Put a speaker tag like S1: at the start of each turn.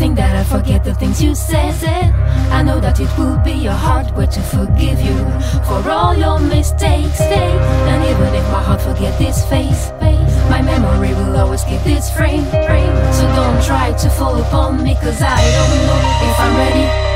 S1: think that I forget the things you said. I know that it will be your heart where to forgive you for all your mistakes. And even if my heart forget this face, my memory will always keep this frame. So don't try to fall upon me, cause I don't know if I'm ready.